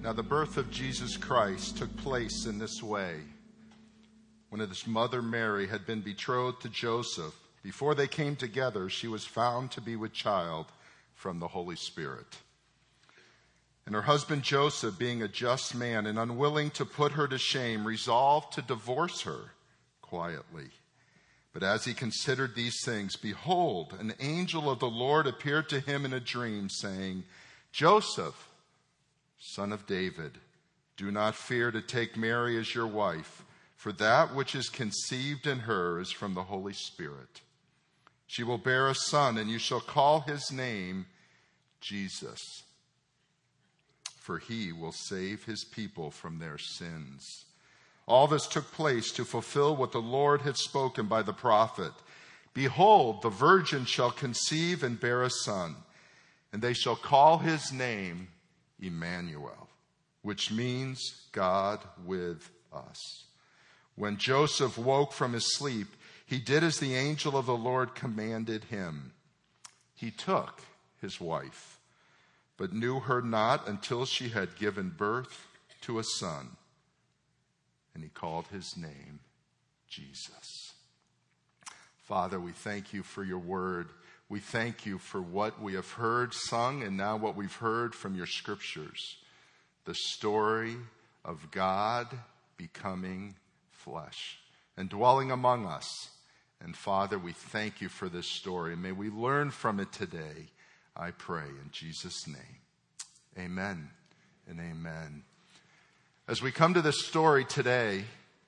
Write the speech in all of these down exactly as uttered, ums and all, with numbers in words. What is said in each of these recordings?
Now, the birth of Jesus Christ took place in this way. When his mother Mary had been betrothed to Joseph, before they came together, she was found to be with child from the Holy Spirit. And her husband Joseph, being a just man and unwilling to put her to shame, resolved to divorce her quietly. But as he considered these things, behold, an angel of the Lord appeared to him in a dream, saying, Joseph, son of David, do not fear to take Mary as your wife, for that which is conceived in her is from the Holy Spirit. She will bear a son, and you shall call his name Jesus, for he will save his people from their sins. All this took place to fulfill what the Lord had spoken by the prophet. Behold, the virgin shall conceive and bear a son, and they shall call his name Emmanuel, which means God with us. When Joseph woke from his sleep, he did as the angel of the Lord commanded him. He took his wife, but knew her not until she had given birth to a son, and he called his name Jesus. Father, we thank you for your word. We thank you for what we have heard sung and now what we've heard from your scriptures. The story of God becoming flesh and dwelling among us. And Father, we thank you for this story. May we learn from it today, I pray in Jesus' name. Amen and amen. As we come to this story today,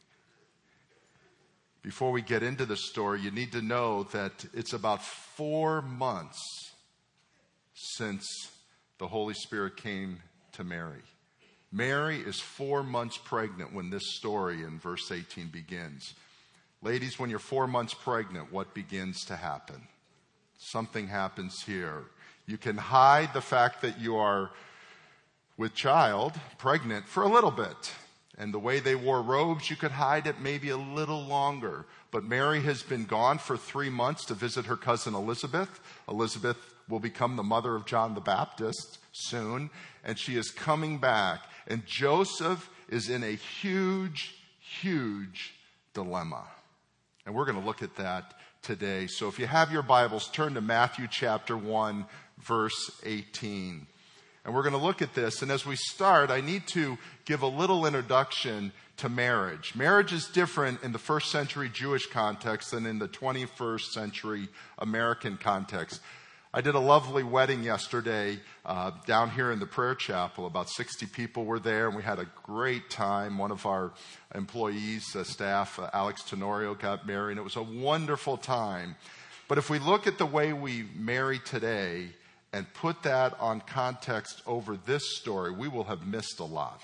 before we get into the story, you need to know that it's about four months since the Holy Spirit came to Mary. Mary is four months pregnant when this story in verse eighteen begins. Ladies, when you're four months pregnant, what begins to happen? Something happens here. You can hide the fact that you are with child, pregnant, for a little bit. And the way they wore robes, you could hide it maybe a little longer. But Mary has been gone for three months to visit her cousin Elizabeth. Elizabeth will become the mother of John the Baptist soon. And she is coming back. And Joseph is in a huge, huge dilemma. And we're going to look at that today. So if you have your Bibles, turn to Matthew chapter one, verse eighteen. And we're going to look at this. And as we start, I need to give a little introduction to marriage. Marriage is different in the first century Jewish context than in the twenty-first century American context. I did a lovely wedding yesterday uh, down here in the prayer chapel. About sixty people were there, and we had a great time. One of our employees, uh, staff, uh, Alex Tenorio, got married, and it was a wonderful time. But if we look at the way we marry today and put that on context over this story, we will have missed a lot.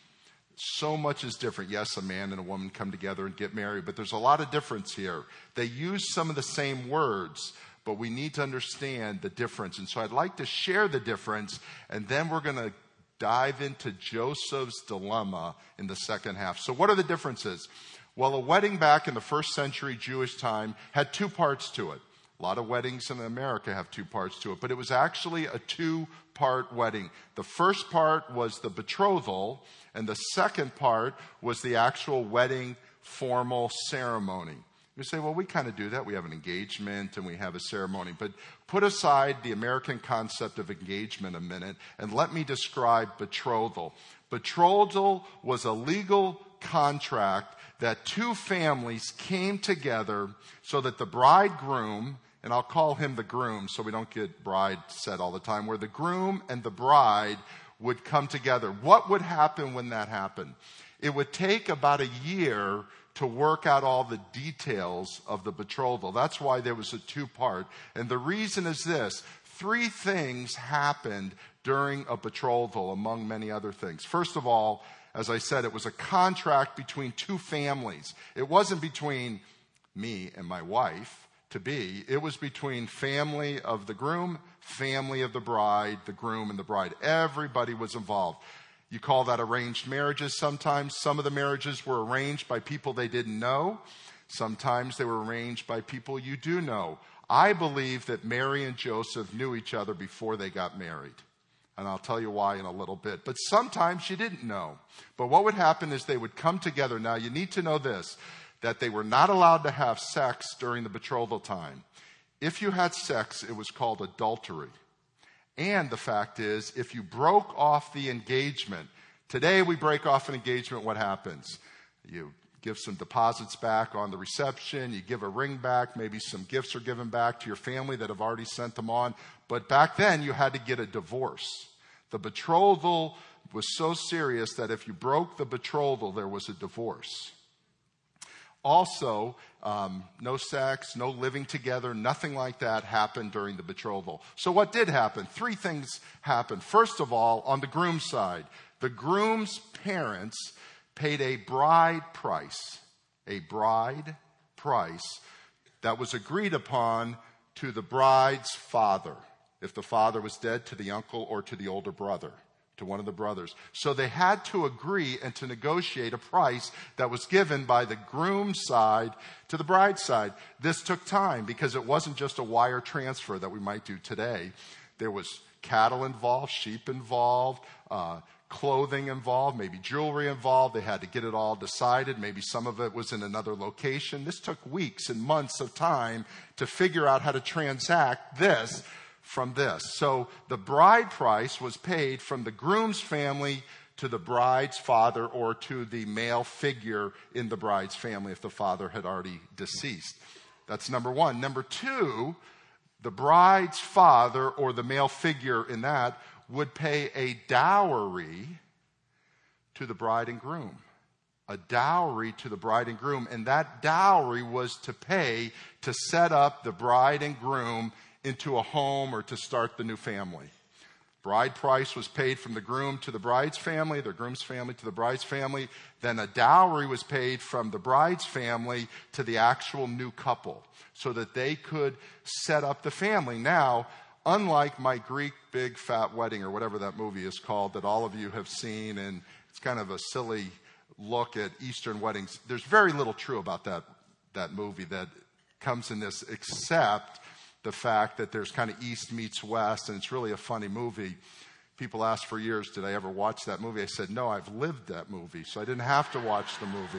So much is different. Yes, a man and a woman come together and get married, but there's a lot of difference here. They use some of the same words, but we need to understand the difference. And so I'd like to share the difference, and then we're going to dive into Joseph's dilemma in the second half. So what are the differences? Well, a wedding back in the first century Jewish time had two parts to it. A lot of weddings in America have two parts to it, but it was actually a two-part wedding. The first part was the betrothal, and the second part was the actual wedding formal ceremony. You say, well, we kind of do that. We have an engagement and we have a ceremony. But put aside the American concept of engagement a minute, and let me describe betrothal. Betrothal was a legal contract that two families came together so that the bridegroom, and I'll call him the groom so we don't get bride said all the time, where the groom and the bride would come together. What would happen when that happened? It would take about a year to work out all the details of the betrothal. That's why there was a two-part. And the reason is this. Three things happened during a betrothal, among many other things. First of all, as I said, it was a contract between two families. It wasn't between me and my wife to be. It was between family of the groom, family of the bride, the groom and the bride. Everybody was involved. You call that arranged marriages sometimes. Some of the marriages were arranged by people they didn't know. Sometimes they were arranged by people you do know. I believe that Mary and Joseph knew each other before they got married. And I'll tell you why in a little bit. But sometimes you didn't know. But what would happen is they would come together. Now, you need to know this, that they were not allowed to have sex during the betrothal time. If you had sex, it was called adultery. And the fact is, if you broke off the engagement, today we break off an engagement, what happens? You give some deposits back on the reception, you give a ring back, maybe some gifts are given back to your family that have already sent them on. But back then, you had to get a divorce. The betrothal was so serious that if you broke the betrothal, there was a divorce. Also, um, no sex, no living together, nothing like that happened during the betrothal. So what did happen? Three things happened. First of all, on the groom's side, the groom's parents paid a bride price, a bride price that was agreed upon to the bride's father. If the father was dead, to the uncle or to the older brother, to one of the brothers. So they had to agree and to negotiate a price that was given by the groom's side to the bride's side. This took time because it wasn't just a wire transfer that we might do today. There was cattle involved, sheep involved, uh, clothing involved, maybe jewelry involved. They had to get it all decided. Maybe some of it was in another location. This took weeks and months of time to figure out how to transact this from this. So the bride price was paid from the groom's family to the bride's father or to the male figure in the bride's family if the father had already deceased. That's number one. Number two, the bride's father or the male figure in that would pay a dowry to the bride and groom. A dowry to the bride and groom. And that dowry was to pay to set up the bride and groom into a home or to start the new family. Bride price was paid from the groom to the bride's family, the groom's family to the bride's family. Then a dowry was paid from the bride's family to the actual new couple so that they could set up the family. Now, unlike My Greek Big Fat Wedding or whatever that movie is called that all of you have seen, and it's kind of a silly look at Eastern weddings, there's very little true about that, that movie that comes in this except the fact that there's kind of East meets West, and it's really a funny movie. People asked for years, did I ever watch that movie? I said, no, I've lived that movie, so I didn't have to watch the movie.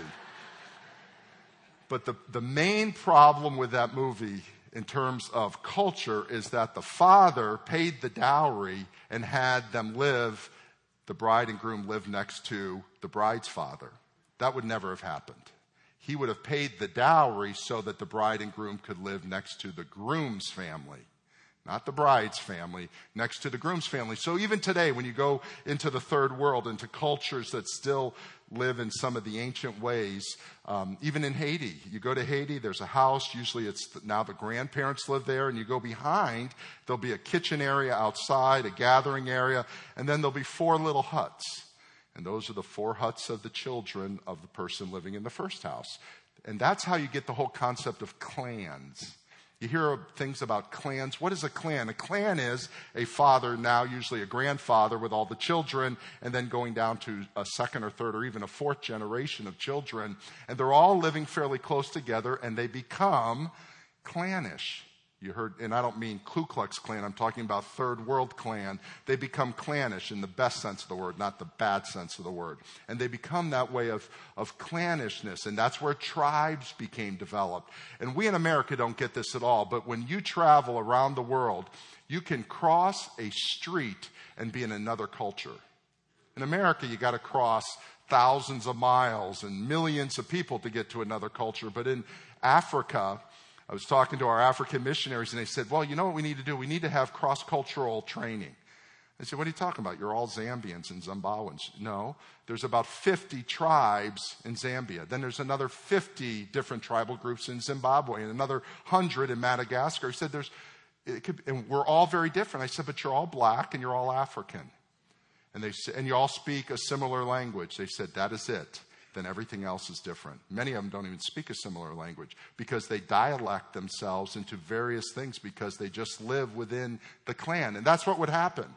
But the, the main problem with that movie in terms of culture is that the father paid the dowry and had them live, the bride and groom live next to the bride's father. That would never have happened. He would have paid the dowry so that the bride and groom could live next to the groom's family, not the bride's family, next to the groom's family. So even today, when you go into the third world, into cultures that still live in some of the ancient ways, um, even in Haiti, you go to Haiti, there's a house, usually it's the, now the grandparents live there, and you go behind, there'll be a kitchen area outside, a gathering area, and then there'll be four little huts. And those are the four huts of the children of the person living in the first house. And that's how you get the whole concept of clans. You hear things about clans. What is a clan? A clan is a father, now usually a grandfather with all the children, and then going down to a second or third or even a fourth generation of children. And they're all living fairly close together, and they become clannish. You heard, and I don't mean Ku Klux Klan, I'm talking about third world clan. They become clannish in the best sense of the word, not the bad sense of the word. And they become that way of, of clannishness, and that's where tribes became developed. And we in America don't get this at all, but when you travel around the world, you can cross a street and be in another culture. In America, you got to cross thousands of miles and millions of people to get to another culture. But in Africa, I was talking to our African missionaries, and they said, well, you know what we need to do? We need to have cross-cultural training. I said, what are you talking about? You're all Zambians and Zimbabweans. No, there's about fifty tribes in Zambia. Then there's another fifty different tribal groups in Zimbabwe and another one hundred in Madagascar. He said, there's, it could, and we're all very different. I said, but you're all black and you're all African. And they said, and you all speak a similar language. They said, that is it. Then everything else is different. Many of them don't even speak a similar language because they dialect themselves into various things because they just live within the clan. And that's what would happen.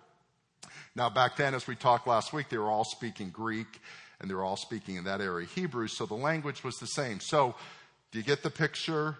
Now, back then, as we talked last week, they were all speaking Greek and they were all speaking in that area Hebrew, so the language was the same. So, do you get the picture?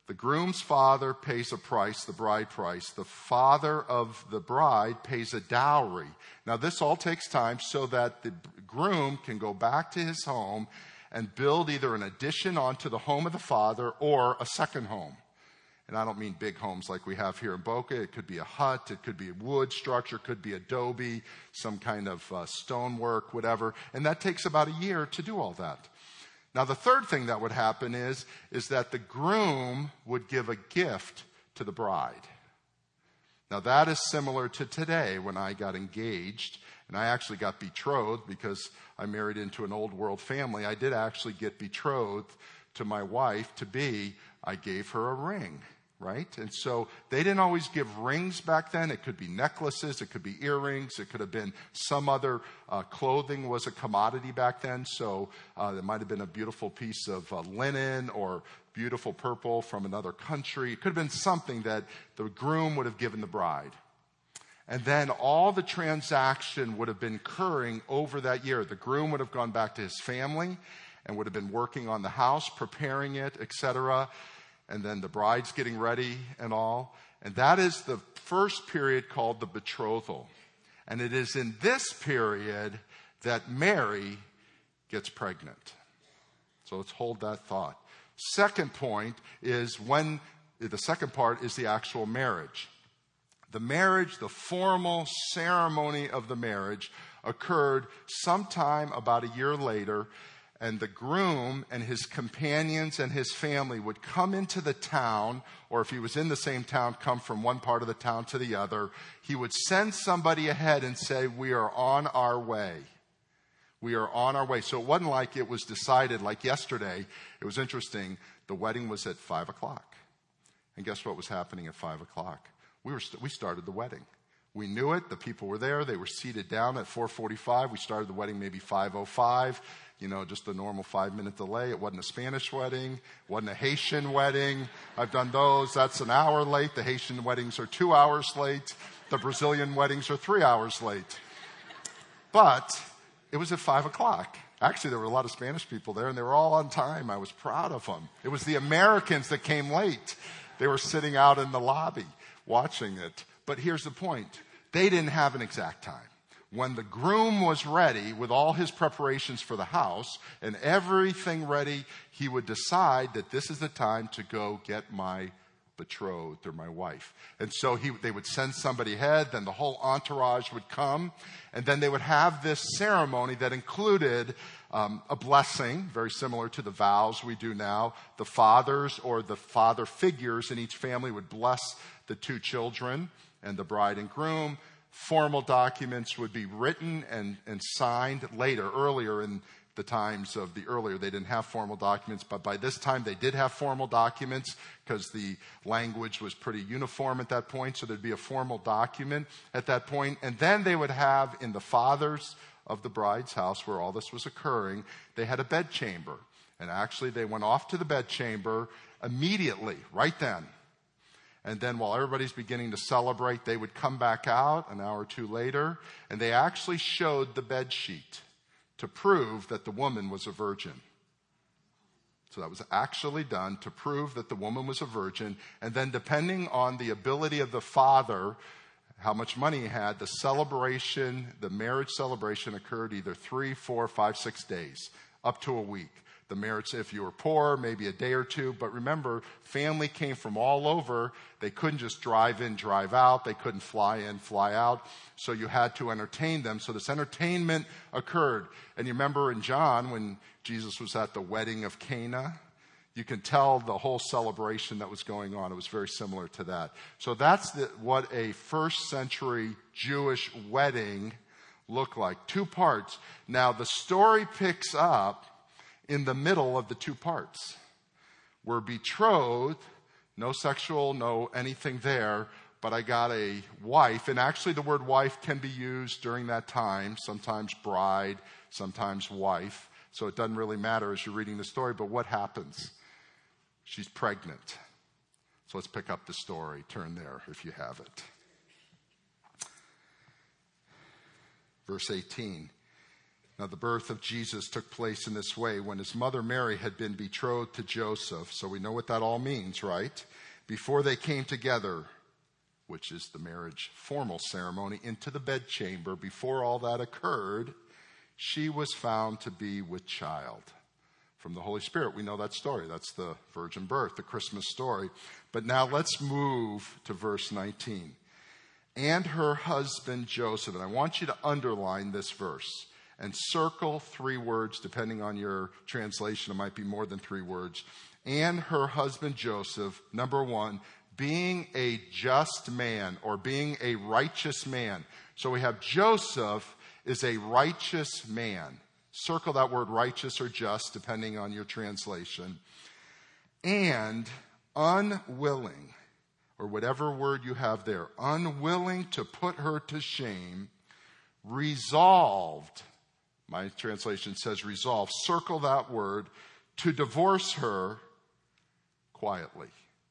The groom's father pays a price, the bride price. The father of the bride pays a dowry. Now, this all takes time so that the groom can go back to his home and build either an addition onto the home of the father or a second home. And I don't mean big homes like we have here in Boca. It could be a hut. It could be a wood structure. It could be adobe, some kind of uh, stonework, whatever. And that takes about a year to do all that. Now, the third thing that would happen is, is that the groom would give a gift to the bride. Now, that is similar to today when I got engaged. And I actually got betrothed because I married into an old world family. I did actually get betrothed to my wife to be. I gave her a ring. Right? And so they didn't always give rings back then. It could be necklaces. It could be earrings. It could have been some other uh, clothing was a commodity back then. So uh, it might have been a beautiful piece of uh, linen or beautiful purple from another country. It could have been something that the groom would have given the bride. And then all the transaction would have been occurring over that year. The groom would have gone back to his family and would have been working on the house, preparing it, et cetera. And then the bride's getting ready and all. And that is the first period called the betrothal. And it is in this period that Mary gets pregnant. So let's hold that thought. Second point is when, the second part is the actual marriage. The marriage, the formal ceremony of the marriage occurred sometime about a year later. And the groom and his companions and his family would come into the town, or if he was in the same town, come from one part of the town to the other. He would send somebody ahead and say, we are on our way. We are on our way. So it wasn't like it was decided like yesterday. It was interesting. The wedding was at five o'clock. And guess what was happening at five o'clock? We were st- we started the wedding. We knew it. The people were there. They were seated down at four forty-five. We started the wedding maybe five oh five. You know, just a normal five-minute delay. It wasn't a Spanish wedding. It wasn't a Haitian wedding. I've done those. That's an hour late. The Haitian weddings are two hours late. The Brazilian weddings are three hours late. But it was at five o'clock. Actually, there were a lot of Spanish people there, and they were all on time. I was proud of them. It was the Americans that came late. They were sitting out in the lobby watching it. But here's the point. They didn't have an exact time. When the groom was ready with all his preparations for the house and everything ready, he would decide that this is the time to go get my betrothed or my wife. And so he, they would send somebody ahead, then the whole entourage would come, and then they would have this ceremony that included um, a blessing, very similar to the vows we do now. The fathers or the father figures in each family would bless the two children and the bride and groom. Formal documents would be written and, and signed later, earlier in the times of the earlier. They didn't have formal documents, but by this time they did have formal documents because the language was pretty uniform at that point. So there'd be a formal document at that point. And then they would have in the fathers of the bride's house where all this was occurring, they had a bedchamber. And actually they went off to the bedchamber immediately, right then. And then while everybody's beginning to celebrate, they would come back out an hour or two later, and they actually showed the bed sheet to prove that the woman was a virgin. So that was actually done to prove that the woman was a virgin. And then depending on the ability of the father, how much money he had, the celebration, the marriage celebration occurred either three, four, five, six days, up to a week. The marriage, if you were poor, maybe a day or two. But remember, family came from all over. They couldn't just drive in, drive out. They couldn't fly in, fly out. So you had to entertain them. So this entertainment occurred. And you remember in John, when Jesus was at the wedding of Cana, you can tell the whole celebration that was going on. It was very similar to that. So that's the, what a first century Jewish wedding looked like. Two parts. Now the story picks up in the middle of the two parts. We're betrothed, no sexual, no anything there, but I got a wife. And actually the word wife can be used during that time, sometimes bride, sometimes wife. So it doesn't really matter as you're reading the story, but what happens? She's pregnant. So let's pick up the story. Turn there if you have it. Verse eighteen. Now, the birth of Jesus took place in this way when his mother Mary had been betrothed to Joseph. So we know what that all means, right? Before they came together, which is the marriage formal ceremony, into the bedchamber, before all that occurred, she was found to be with child from the Holy Spirit. We know that story. That's the virgin birth, the Christmas story. But now let's move to verse nineteen. And her husband Joseph, and I want you to underline this verse and circle three words, depending on your translation, it might be more than three words. And her husband Joseph, number one, being a just man or being a righteous man. So we have Joseph is a righteous man. Circle that word righteous or just, depending on your translation. And unwilling, or whatever word you have there, unwilling to put her to shame, resolved, my translation says resolved, circle that word, to divorce her quietly.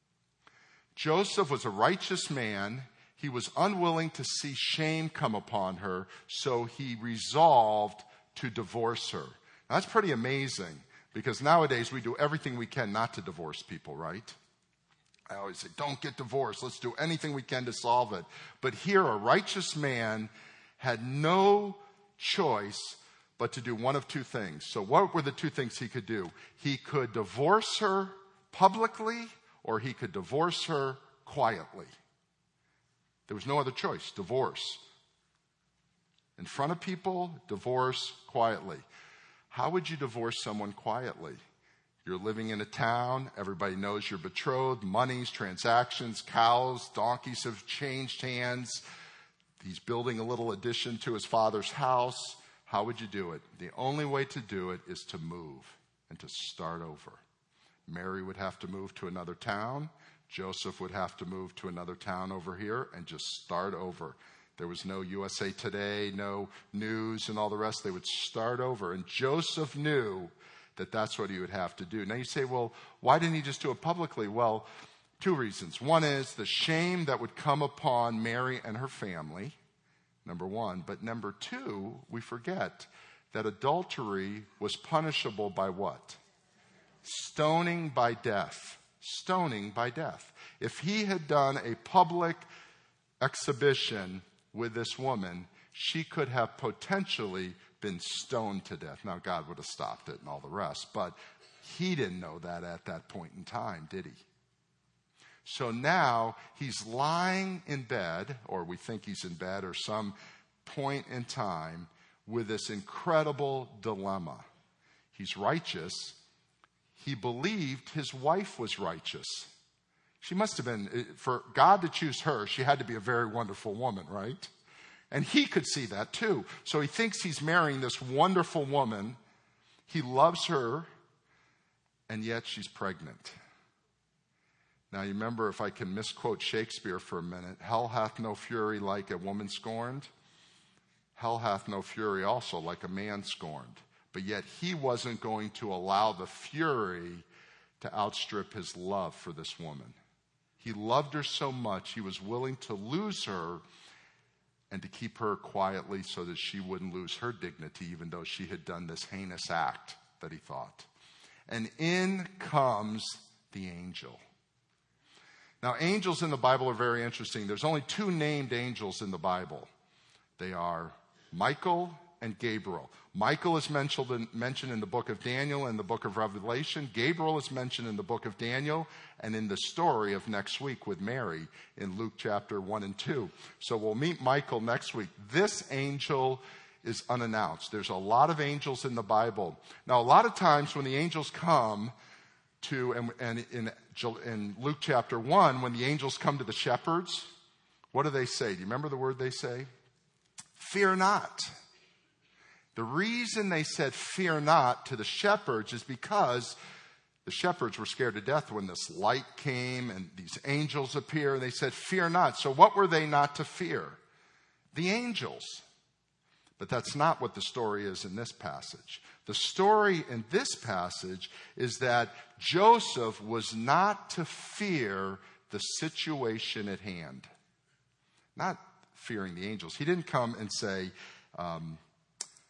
Joseph was a righteous man. He was unwilling to see shame come upon her, so he resolved to divorce her. Now, that's pretty amazing, because nowadays we do everything we can not to divorce people, right? I always say, don't get divorced. Let's do anything we can to solve it. But here, a righteous man had no choice but to do one of two things. So what were the two things he could do? He could divorce her publicly, or he could divorce her quietly. There was no other choice. Divorce. In front of people, divorce quietly. How would you divorce someone quietly? You're living in a town. Everybody knows you're betrothed. Monies, transactions, cows, donkeys have changed hands. He's building a little addition to his father's house. How would you do it? The only way to do it is to move and to start over. Mary would have to move to another town. Joseph would have to move to another town over here and just start over. There was no U S A Today, no news and all the rest. They would start over. And Joseph knew that that's what he would have to do. Now you say, well, why didn't he just do it publicly? Well, two reasons. One is the shame that would come upon Mary and her family, number one. But number two, we forget that adultery was punishable by what? Stoning by death. Stoning by death. If he had done a public exhibition with this woman, she could have potentially been stoned to death. Now, God would have stopped it and all the rest, but he didn't know that at that point in time, did he? So now he's lying in bed, or we think he's in bed, or some point in time, with this incredible dilemma. He's righteous. He believed his wife was righteous. She must have been, for God to choose her, she had to be a very wonderful woman, right? And he could see that too. So he thinks he's marrying this wonderful woman. He loves her, and yet she's pregnant. Now you remember, if I can misquote Shakespeare for a minute, hell hath no fury like a woman scorned. Hell hath no fury also like a man scorned. But yet he wasn't going to allow the fury to outstrip his love for this woman. He loved her so much, he was willing to lose her and to keep her quietly so that she wouldn't lose her dignity, even though she had done this heinous act that he thought. And in comes the angel. Now, angels in the Bible are very interesting. There's only two named angels in the Bible. They are Michael and Gabriel. Michael is mentioned in, mentioned in the book of Daniel and the book of Revelation. Gabriel is mentioned in the book of Daniel and in the story of next week with Mary in Luke chapter one and two. So we'll meet Michael next week. This angel is unannounced. There's a lot of angels in the Bible. Now, a lot of times when the angels come to, and, and in, in Luke chapter one, when the angels come to the shepherds, what do they say? Do you remember the word they say? Fear not. The reason they said fear not to the shepherds is because the shepherds were scared to death when this light came and these angels appear, and they said fear not. So what were they not to fear? The angels. But that's not what the story is in this passage. The story in this passage is that Joseph was not to fear the situation at hand. Not fearing the angels. He didn't come and say, um,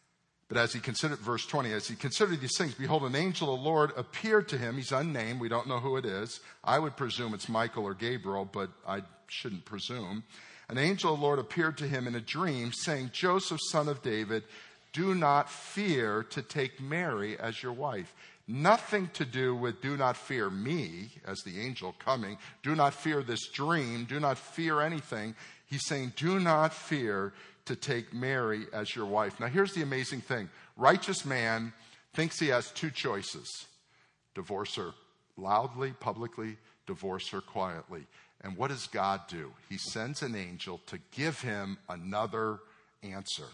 But as he considered, verse twenty, as he considered these things, behold, an angel of the Lord appeared to him. He's unnamed. We don't know who it is. I would presume it's Michael or Gabriel, but I shouldn't presume. An angel of the Lord appeared to him in a dream, saying, Joseph, son of David, do not fear to take Mary as your wife. Nothing to do with do not fear me as the angel coming. Do not fear this dream. Do not fear anything. He's saying, do not fear to take Mary as your wife. Now here's the amazing thing. Righteous man thinks he has two choices. Divorce her loudly, publicly, divorce her quietly. And what does God do? He sends an angel to give him another answer.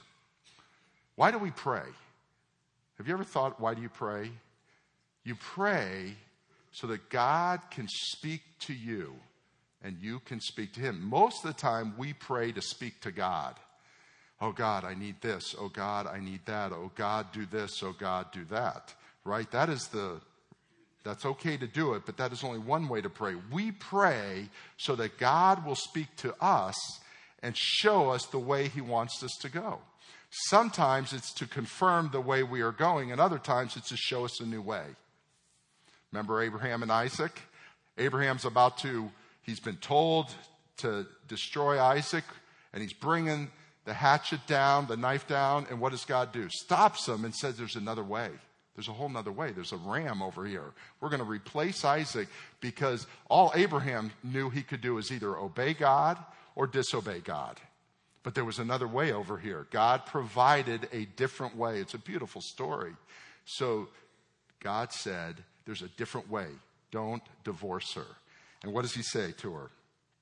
Why do we pray? Have you ever thought, why do you pray? You pray so that God can speak to you and you can speak to him. Most of the time we pray to speak to God. Oh God, I need this. Oh God, I need that. Oh God, do this. Oh God, do that. Right? That is the, that's okay to do it, but that is only one way to pray. We pray so that God will speak to us and show us the way he wants us to go. Sometimes it's to confirm the way we are going, and other times it's to show us a new way. Remember Abraham and Isaac? Abraham's about to, he's been told to destroy Isaac, and he's bringing the hatchet down, the knife down, and what does God do? Stops him and says there's another way. There's a whole nother way. There's a ram over here. We're going to replace Isaac because all Abraham knew he could do is either obey God or disobey God. But there was another way over here. God provided a different way. It's a beautiful story. So God said, there's a different way. Don't divorce her. And what does he say to her?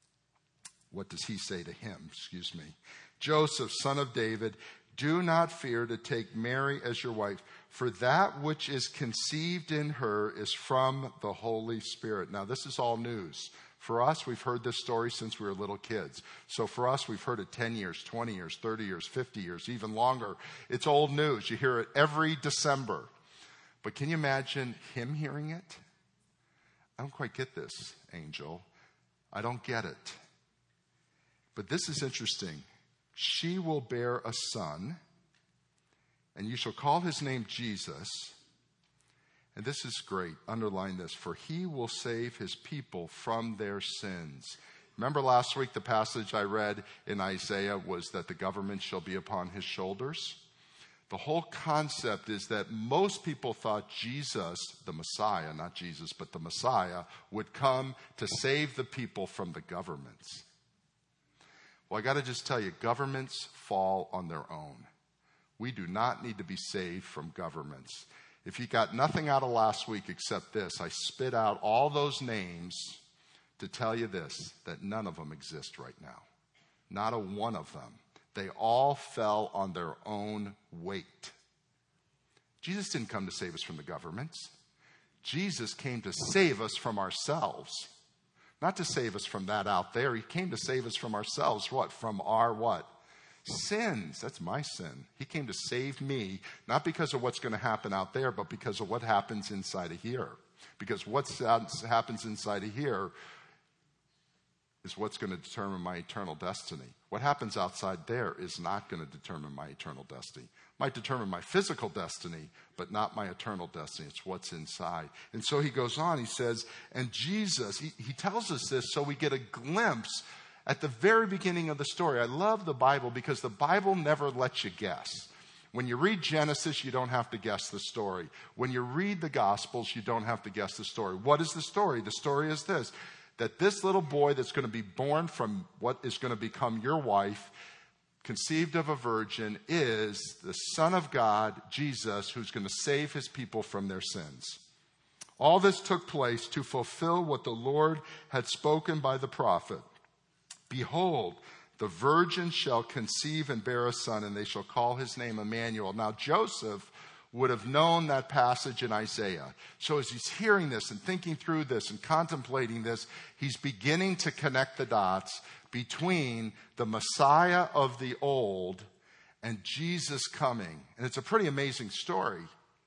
What does he say to him? Excuse me. Joseph, son of David, do not fear to take Mary as your wife, for that which is conceived in her is from the Holy Spirit. Now, this is all news. For us, we've heard this story since we were little kids. So for us, we've heard it ten years, twenty years, thirty years, fifty years, even longer. It's old news. You hear it every December. But can you imagine him hearing it? I don't quite get this, angel. I don't get it. But this is interesting. She will bear a son, and you shall call his name Jesus. And this is great. Underline this. For he will save his people from their sins. Remember last week the passage I read in Isaiah was that the government shall be upon his shoulders? The whole concept is that most people thought Jesus, the Messiah, not Jesus, but the Messiah, would come to save the people from the governments. Well, I got to just tell you, governments fall on their own. We do not need to be saved from governments. If you got nothing out of last week except this, I spit out all those names to tell you this, that none of them exist right now. Not a one of them. They all fell on their own weight. Jesus didn't come to save us from the governments. Jesus came to save us from ourselves. Not to save us from that out there. He came to save us from ourselves. What? From our what? Sins. That's my sin. He came to save me, not because of what's going to happen out there, but because of what happens inside of here. Because what happens inside of here is what's going to determine my eternal destiny. What happens outside there is not going to determine my eternal destiny. It might determine my physical destiny, but not my eternal destiny. It's what's inside. And so he goes on, he says, and Jesus, he, he tells us this so we get a glimpse at the very beginning of the story. I love the Bible because the Bible never lets you guess. When you read Genesis, you don't have to guess the story. When you read the Gospels, you don't have to guess the story. What is the story? The story is this, that this little boy that's going to be born from what is going to become your wife, conceived of a virgin, is the Son of God, Jesus, who's going to save his people from their sins. All this took place to fulfill what the Lord had spoken by the prophet. Behold, the virgin shall conceive and bear a son, and they shall call his name Emmanuel. Now, Joseph would have known that passage in Isaiah. So as he's hearing this and thinking through this and contemplating this, he's beginning to connect the dots between the Messiah of the old and Jesus coming. And it's a pretty amazing story,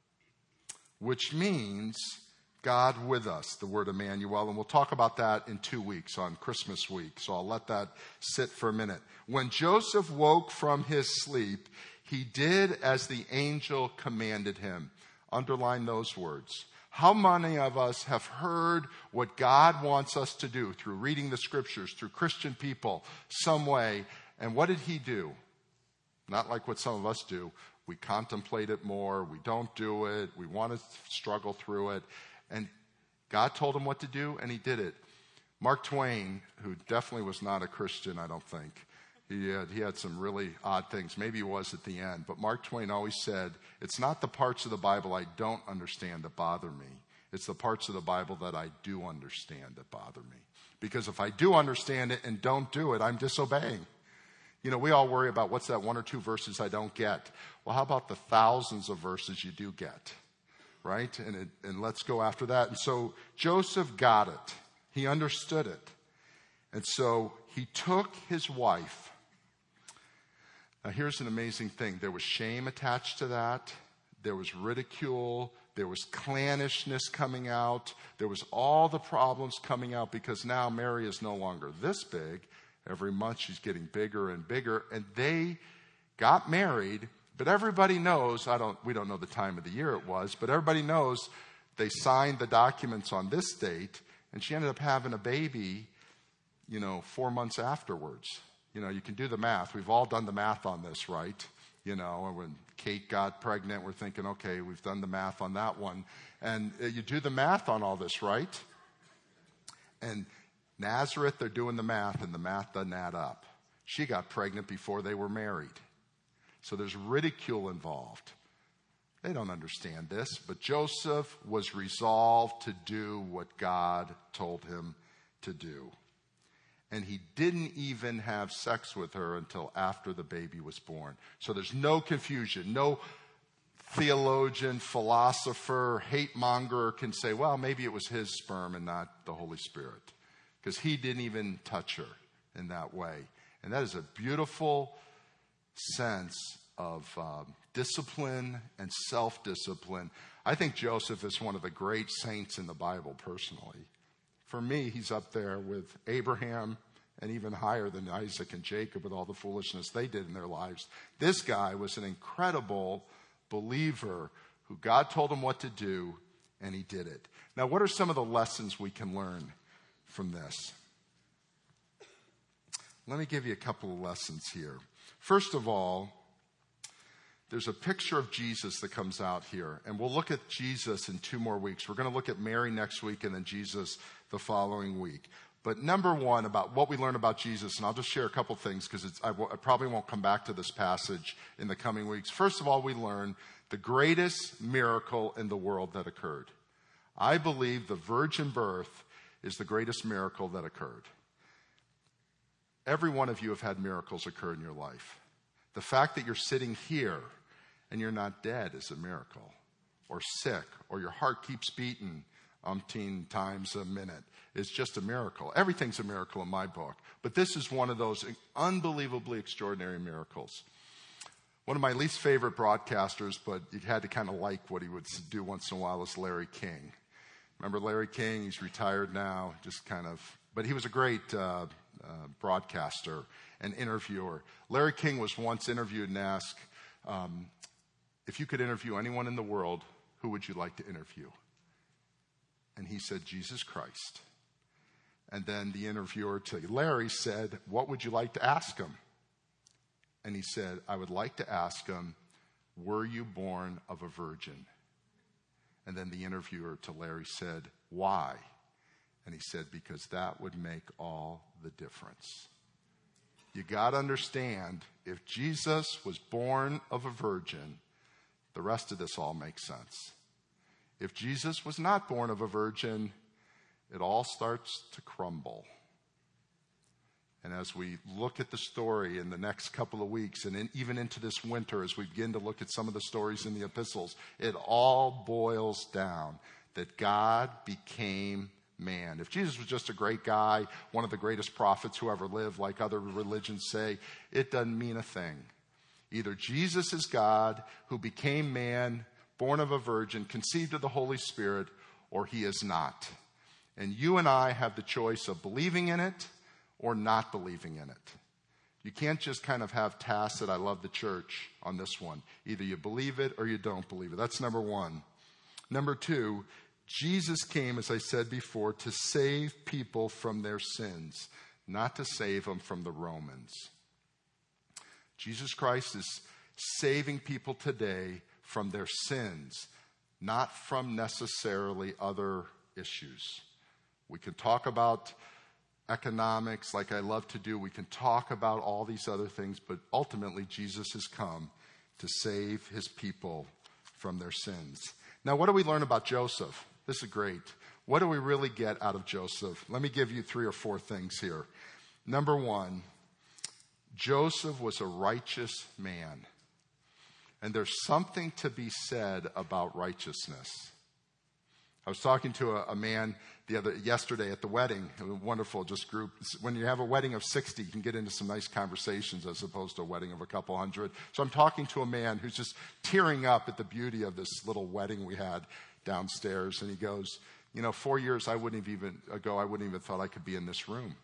which means God with us, the word Emmanuel. And we'll talk about that in two weeks on Christmas week. So I'll let that sit for a minute. When Joseph woke from his sleep, He did as the angel commanded him. Underline those words. How many of us have heard what God wants us to do through reading the scriptures, through Christian people, some way, and what did he do? Not like what some of us do. We contemplate it more, we don't do it, we want to struggle through it, and God told him what to do, and he did it. Mark Twain, who definitely was not a Christian, I don't think, He had, he had some really odd things. Maybe he was at the end. But Mark Twain always said, it's not the parts of the Bible I don't understand that bother me. It's the parts of the Bible that I do understand that bother me. Because if I do understand it and don't do it, I'm disobeying. You know, we all worry about what's that one or two verses I don't get. Well, how about the thousands of verses you do get? Right? And, it, and let's go after that. And so Joseph got it. He understood it. And so he took his wife. Now, here's an amazing thing. There was shame attached to that. There was ridicule. There was clannishness coming out. There was all the problems coming out because now Mary is no longer this big. Every month she's getting bigger and bigger. And they got married, but everybody knows, I don't, we don't know the time of the year it was, but everybody knows they signed the documents on this date, and she ended up having a baby, you know, four months afterwards. You know, you can do the math. We've all done the math on this, right? You know, and when Kate got pregnant, we're thinking, okay, we've done the math on that one. And uh, you do the math on all this, right? And Nazareth, they're doing the math, and the math doesn't add up. She got pregnant before they were married. So there's ridicule involved. They don't understand this, but Joseph was resolved to do what God told him to do. And he didn't even have sex with her until after the baby was born. So there's no confusion. No theologian, philosopher, hate monger can say, well, maybe it was his sperm and not the Holy Spirit. Because he didn't even touch her in that way. And that is a beautiful sense of um, discipline and self-discipline. I think Joseph is one of the great saints in the Bible personally. For me, he's up there with Abraham and even higher than Isaac and Jacob with all the foolishness they did in their lives. This guy was an incredible believer who God told him what to do, and he did it. Now, what are some of the lessons we can learn from this? Let me give you a couple of lessons here. First of all, there's a picture of Jesus that comes out here, and we'll look at Jesus in two more weeks. We're going to look at Mary next week and then Jesus the following week. But number one, about what we learn about Jesus, and I'll just share a couple things because I, w- I probably won't come back to this passage in the coming weeks. First of all, we learn the greatest miracle in the world that occurred. I believe the virgin birth is the greatest miracle that occurred. Every one of you have had miracles occur in your life. The fact that you're sitting here and you're not dead is a miracle, or sick, or your heart keeps beating umpteen times a minute. It's just a miracle. Everything's a miracle in my book. But this is one of those unbelievably extraordinary miracles. One of my least favorite broadcasters, but you had to kind of like what he would do once in a while, is Larry King. Remember Larry King? He's retired now, just kind of, but he was a great uh, uh, broadcaster and interviewer. Larry King was once interviewed and asked, um, if you could interview anyone in the world, who would you like to interview? And he said, Jesus Christ. And then the interviewer to Larry said, what would you like to ask him? And he said, I would like to ask him, were you born of a virgin? And then the interviewer to Larry said, why? And he said, because that would make all the difference. You got to understand, if Jesus was born of a virgin, the rest of this all makes sense. If Jesus was not born of a virgin, it all starts to crumble. And as we look at the story in the next couple of weeks, and in, even into this winter, as we begin to look at some of the stories in the epistles, it all boils down that God became man. If Jesus was just a great guy, one of the greatest prophets who ever lived, like other religions say, it doesn't mean a thing. Either Jesus is God who became man, born of a virgin, conceived of the Holy Spirit, or he is not. And you and I have the choice of believing in it or not believing in it. You can't just kind of have tacit, I love the church on this one. Either you believe it or you don't believe it. That's number one. Number two, Jesus came, as I said before, to save people from their sins, not to save them from the Romans. Jesus Christ is saving people today from their sins, not from necessarily other issues. We can talk about economics like I love to do. We can talk about all these other things, but ultimately Jesus has come to save his people from their sins. Now, what do we learn about Joseph? This is great. What do we really get out of Joseph? Let me give you three or four things here. Number one, Joseph was a righteous man. And there's something to be said about righteousness. I was talking to a, a man the other yesterday at the wedding, a wonderful just group. When you have a wedding of sixty, you can get into some nice conversations as opposed to a wedding of a couple hundred. So I'm talking to a man who's just tearing up at the beauty of this little wedding we had downstairs. And he goes, you know, four years I wouldn't have even ago, I wouldn't even thought I could be in this room.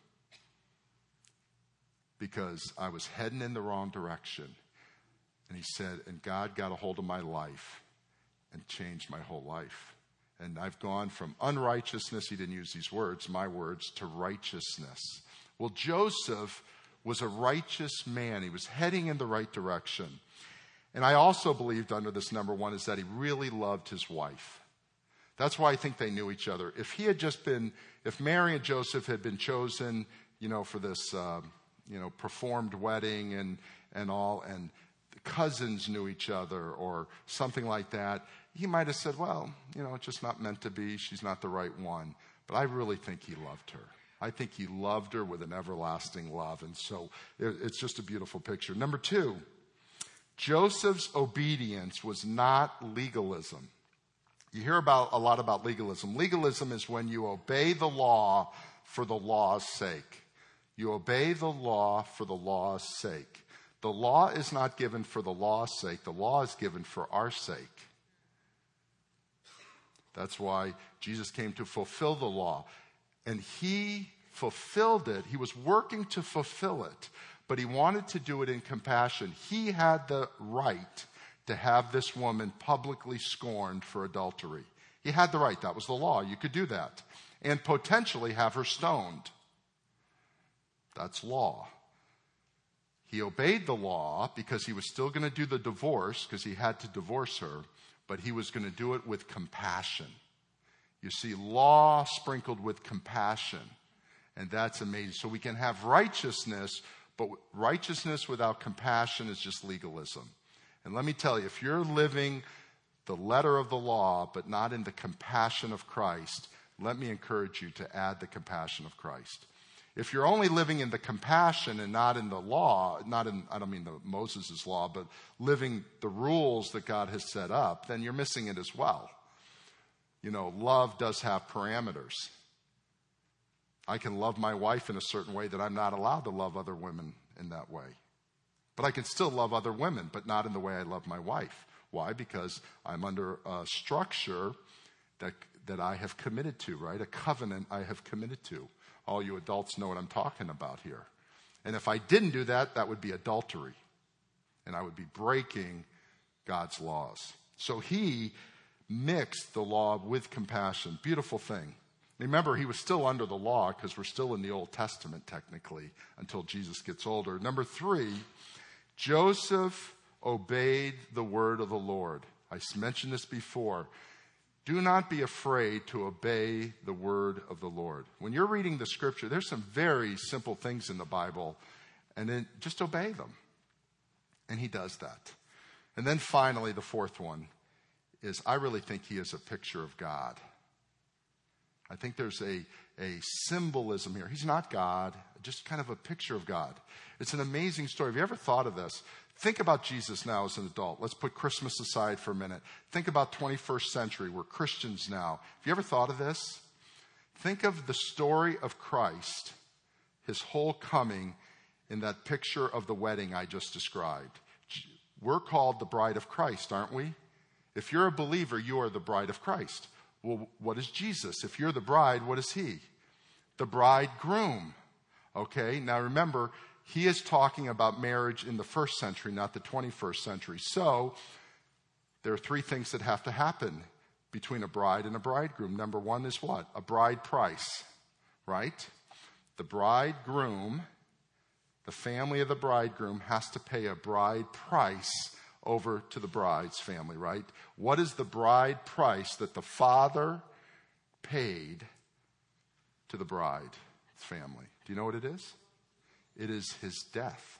Because I was heading in the wrong direction. And he said, and God got a hold of my life and changed my whole life. And I've gone from unrighteousness, he didn't use these words, my words, to righteousness. Well, Joseph was a righteous man. He was heading in the right direction. And I also believed under this number one is that he really loved his wife. That's why I think they knew each other. If he had just been, if Mary and Joseph had been chosen, you know, for this, uh, you know, performed wedding and, and all, and the cousins knew each other or something like that, he might have said, well, you know, it's just not meant to be. She's not the right one. But I really think he loved her. I think he loved her with an everlasting love. And so it, it's just a beautiful picture. Number two, Joseph's obedience was not legalism. You hear about a lot about legalism. Legalism is when you obey the law for the law's sake. You obey the law for the law's sake. The law is not given for the law's sake. The law is given for our sake. That's why Jesus came to fulfill the law. And he fulfilled it. He was working to fulfill it. But he wanted to do it in compassion. He had the right to have this woman publicly scorned for adultery. He had the right. That was the law. You could do that. And potentially have her stoned. That's law. He obeyed the law because he was still going to do the divorce because he had to divorce her. But he was going to do it with compassion. You see, law sprinkled with compassion. And that's amazing. So we can have righteousness, but righteousness without compassion is just legalism. And let me tell you, if you're living the letter of the law, but not in the compassion of Christ, let me encourage you to add the compassion of Christ. If you're only living in the compassion and not in the law, not in, I don't mean the Moses' law, but living the rules that God has set up, then you're missing it as well. You know, love does have parameters. I can love my wife in a certain way that I'm not allowed to love other women in that way. But I can still love other women, but not in the way I love my wife. Why? Because I'm under a structure that, that I have committed to, right? A covenant I have committed to. All you adults know what I'm talking about here. And if I didn't do that, that would be adultery. And I would be breaking God's laws. So he mixed the law with compassion. Beautiful thing. Remember, he was still under the law because we're still in the Old Testament technically until Jesus gets older. Number three, Joseph obeyed the word of the Lord. I mentioned this before. Do not be afraid to obey the word of the Lord. When you're reading the scripture, there's some very simple things in the Bible, and then just obey them. And he does that. And then finally, the fourth one is I really think he is a picture of God. I think there's a, a symbolism here. He's not God, just kind of a picture of God. It's an amazing story. Have you ever thought of this? Think about Jesus now as an adult. Let's put Christmas aside for a minute. Think about twenty-first century. We're Christians now. Have you ever thought of this? Think of the story of Christ, his whole coming in that picture of the wedding I just described. We're called the bride of Christ, aren't we? If you're a believer, you are the bride of Christ. Well, what is Jesus? If you're the bride, what is he? The bridegroom. Okay, now remember, he is talking about marriage in the first century, not the twenty-first century. So there are three things that have to happen between a bride and a bridegroom. Number one is what? A bride price, right? The bridegroom, the family of the bridegroom has to pay a bride price over to the bride's family, right? What is the bride price that the father paid to the bride's family? Do you know what it is? It is his death.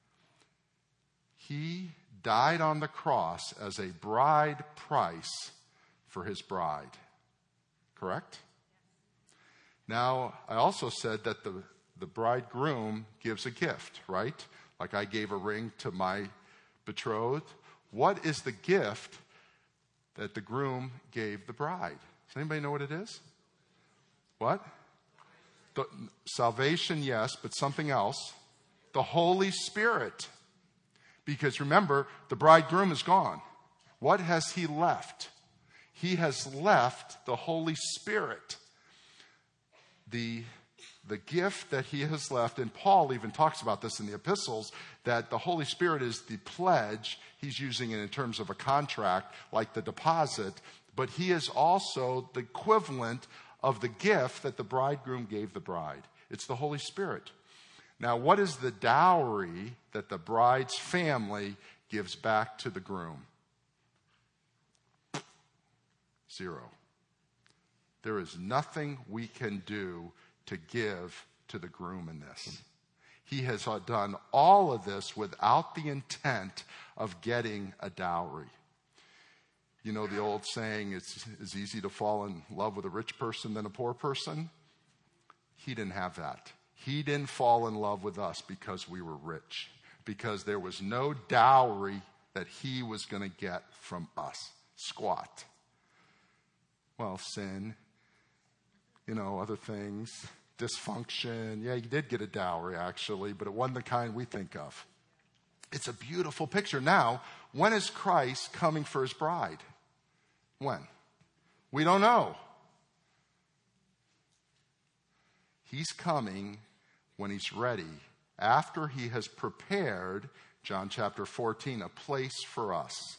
He died on the cross as a bride price for his bride. Correct? Now, I also said that the, the bridegroom gives a gift, right? Like I gave a ring to my betrothed. What is the gift that the groom gave the bride? Does anybody know what it is? What? The, salvation, yes, but something else. The Holy Spirit. Because remember, the bridegroom is gone. What has he left? He has left the Holy Spirit. The, the gift that he has left, and Paul even talks about this in the epistles, that the Holy Spirit is the pledge. He's using it in terms of a contract, like the deposit, but he is also the equivalent of the gift that the bridegroom gave the bride. It's the Holy Spirit. Now, what is the dowry that the bride's family gives back to the groom? Zero. There is nothing we can do to give to the groom in this. He has done all of this without the intent of getting a dowry. You know the old saying, it's, it's easy to fall in love with a rich person than a poor person? He didn't have that. He didn't fall in love with us because we were rich, because there was no dowry that he was going to get from us. Squat. Well, sin, you know, other things, dysfunction. Yeah, he did get a dowry, actually, but it wasn't the kind we think of. It's a beautiful picture. Now, when is Christ coming for his bride? When? We don't know. He's coming when he's ready, after he has prepared, John chapter fourteen, a place for us.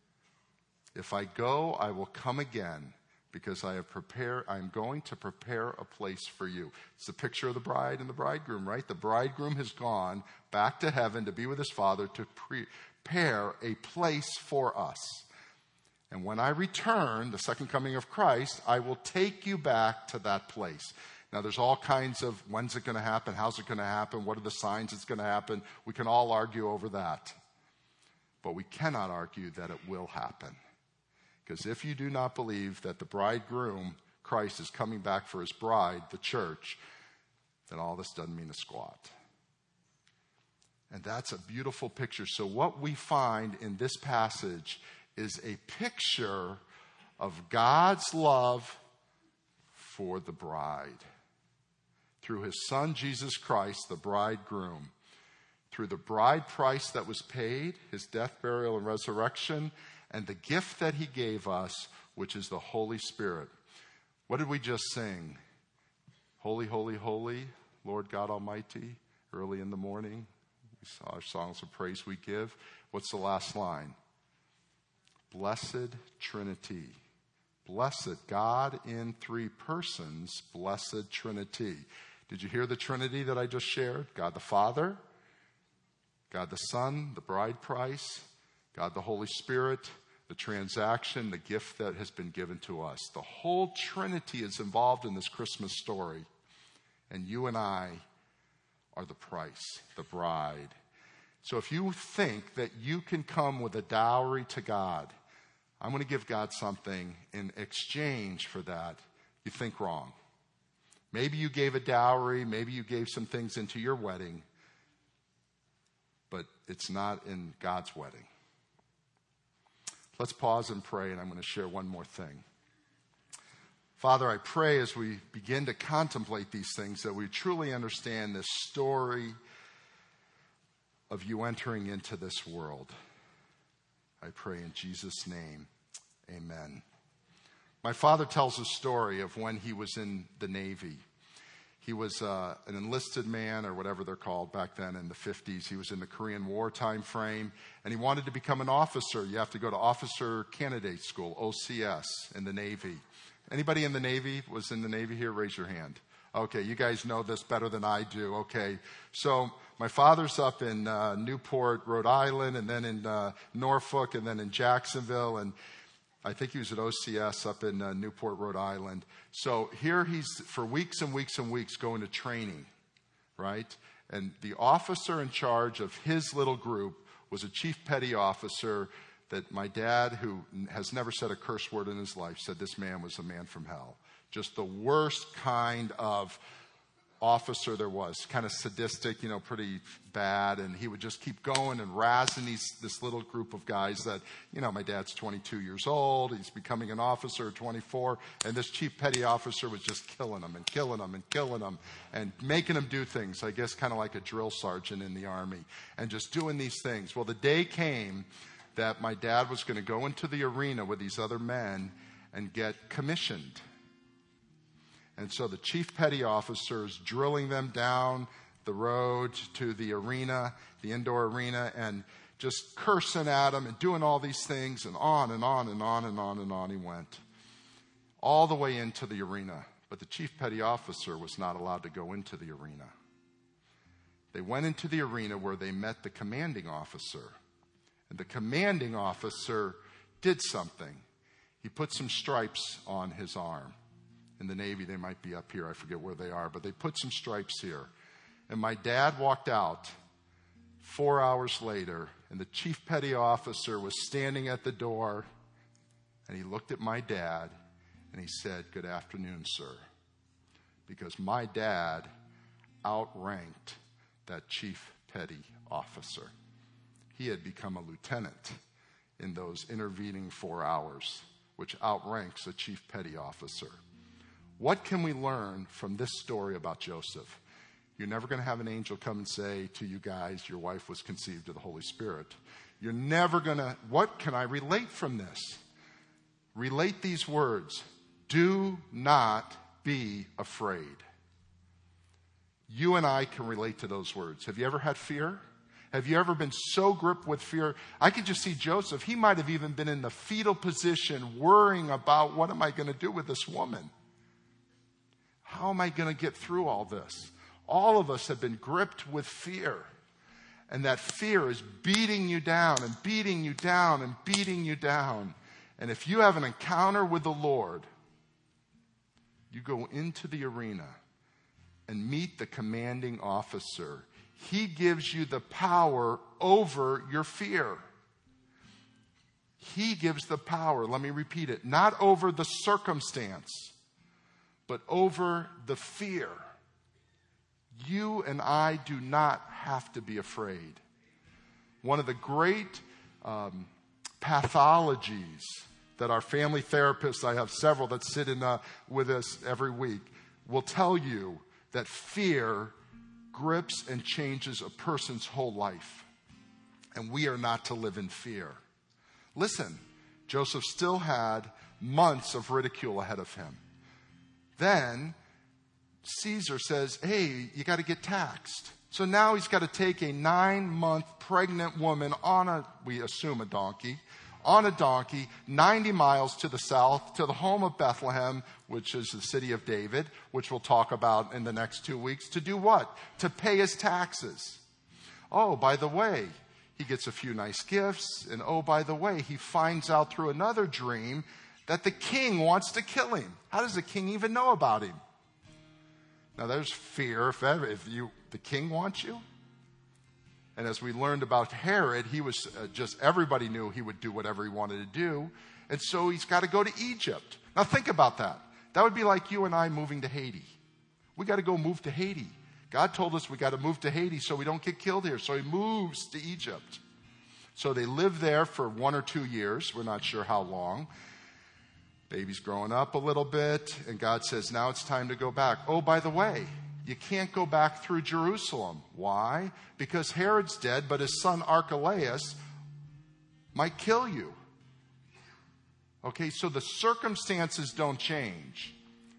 If I go, I will come again, because I have prepared, I'm going to prepare a place for you. It's the picture of the bride and the bridegroom, right? The bridegroom has gone back to heaven to be with his Father to prepare a place for us. And when I return, the second coming of Christ, I will take you back to that place. Now, there's all kinds of when's it going to happen, how's it going to happen, what are the signs it's going to happen. We can all argue over that. But we cannot argue that it will happen. Because if you do not believe that the bridegroom, Christ, is coming back for his bride, the church, then all this doesn't mean a squat. And that's a beautiful picture. So what we find in this passage is a picture of God's love for the bride. Through his son, Jesus Christ, the bridegroom. Through the bride price that was paid, his death, burial, and resurrection, and the gift that he gave us, which is the Holy Spirit. What did we just sing? Holy, holy, holy, Lord God Almighty, early in the morning. We saw our songs of praise we give. What's the last line? Blessed Trinity. Blessed God in three persons, blessed Trinity. Did you hear the Trinity that I just shared? God the Father, God the Son, the bride price, God the Holy Spirit, the transaction, the gift that has been given to us. The whole Trinity is involved in this Christmas story. And you and I are the price, the bride. So if you think that you can come with a dowry to God, I'm going to give God something in exchange for that, you think wrong. Maybe you gave a dowry, maybe you gave some things into your wedding, but it's not in God's wedding. Let's pause and pray, and I'm going to share one more thing. Father, I pray as we begin to contemplate these things that we truly understand this story of you entering into this world. I pray in Jesus' name, amen. My father tells a story of when he was in the Navy. He was uh, an enlisted man, or whatever they're called back then in the fifties. He was in the Korean War time frame, and he wanted to become an officer. You have to go to Officer Candidate School, O C S, in the Navy. Anybody in the Navy was in the Navy here? Raise your hand. Okay, you guys know this better than I do. Okay, so my father's up in uh, Newport, Rhode Island, and then in uh, Norfolk, and then in Jacksonville, and I think he was at O C S up in uh, Newport, Rhode Island. So here he's for weeks and weeks and weeks going to training, right? And the officer in charge of his little group was a chief petty officer that my dad, who has never said a curse word in his life, said this man was a man from hell. Just the worst kind of officer there was, kind of sadistic, you know, pretty bad, and he would just keep going and razzing these, this little group of guys that, you know, my dad's twenty-two years old, he's becoming an officer at twenty-four, and this chief petty officer was just killing them and killing them and killing them and making them do things, I guess kind of like a drill sergeant in the Army, and just doing these things. Well, the day came that my dad was going to go into the arena with these other men and get commissioned. And so the chief petty officer is drilling them down the road to the arena, the indoor arena, and just cursing at them and doing all these things, and on and on and on and on and on he went. All the way into the arena. But the chief petty officer was not allowed to go into the arena. They went into the arena where they met the commanding officer. And the commanding officer did something. He put some stripes on his arm. In the Navy, they might be up here. I forget where they are. But they put some stripes here. And my dad walked out four hours later, and the chief petty officer was standing at the door, and he looked at my dad, and he said, "Good afternoon, sir." Because my dad outranked that chief petty officer. He had become a lieutenant in those intervening four hours, which outranks a chief petty officer. What can we learn from this story about Joseph? You're never going to have an angel come and say to you guys, your wife was conceived of the Holy Spirit. You're never going to, what can I relate from this? Relate these words. Do not be afraid. You and I can relate to those words. Have you ever had fear? Have you ever been so gripped with fear? I could just see Joseph. He might have even been in the fetal position worrying about, what am I going to do with this woman? How am I going to get through all this? All of us have been gripped with fear. And that fear is beating you down and beating you down and beating you down. And if you have an encounter with the Lord, you go into the arena and meet the commanding officer. He gives you the power over your fear. He gives the power, let me repeat it, not over the circumstance, but over the fear. You and I do not have to be afraid. One of the great um, pathologies that our family therapists, I have several that sit in uh, with us every week, will tell you that fear grips and changes a person's whole life. And we are not to live in fear. Listen, Joseph still had months of ridicule ahead of him. Then Caesar says, hey, you got to get taxed. So now he's got to take a nine-month pregnant woman on a, we assume a donkey, on a donkey, ninety miles to the south, to the home of Bethlehem, which is the city of David, which we'll talk about in the next two weeks, to do what? To pay his taxes. Oh, by the way, he gets a few nice gifts, and oh, by the way, he finds out through another dream that the king wants to kill him. How does the king even know about him? Now, there's fear if ever, if you, the king wants you. And as we learned about Herod, he was uh, just, everybody knew he would do whatever he wanted to do. And so he's got to go to Egypt. Now, think about that. That would be like you and I moving to Haiti. We got to go move to Haiti. God told us we got to move to Haiti so we don't get killed here. So he moves to Egypt. So they live there for one or two years. We're not sure how long. Baby's growing up a little bit. And God says, now it's time to go back. Oh, by the way, you can't go back through Jerusalem. Why? Because Herod's dead, but his son Archelaus might kill you. Okay, so the circumstances don't change.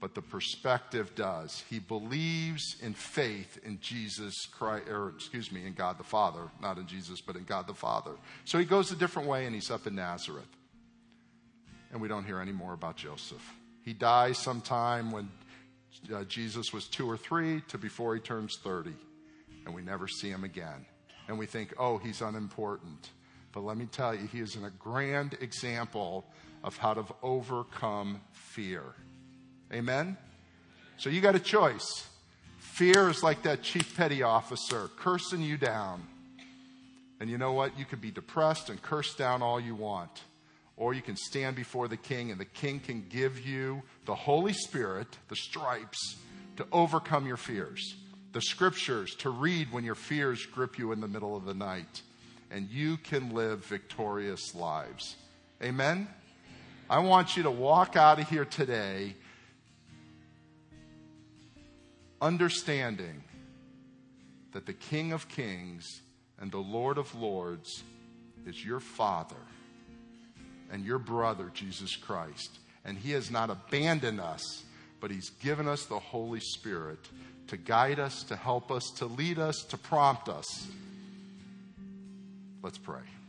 but the perspective does. He believes in faith in Jesus Christ, or excuse me, in God the Father, not in Jesus, but in God the Father. So he goes a different way, and he's up in Nazareth. And we don't hear any more about Joseph. He dies sometime when uh, Jesus was two or three to before he turns thirty. And we never see him again. And we think, oh, he's unimportant. But let me tell you, he is a grand example of how to overcome fear. Amen? So you got a choice. Fear is like that chief petty officer cursing you down. And you know what? You could be depressed and curse down all you want. Or you can stand before the king, and the king can give you the Holy Spirit, the stripes, to overcome your fears. The scriptures to read when your fears grip you in the middle of the night. And you can live victorious lives. Amen? I want you to walk out of here today understanding that the King of Kings and the Lord of Lords is your Father and your brother, Jesus Christ. And he has not abandoned us, but he's given us the Holy Spirit to guide us, to help us, to lead us, to prompt us. Let's pray.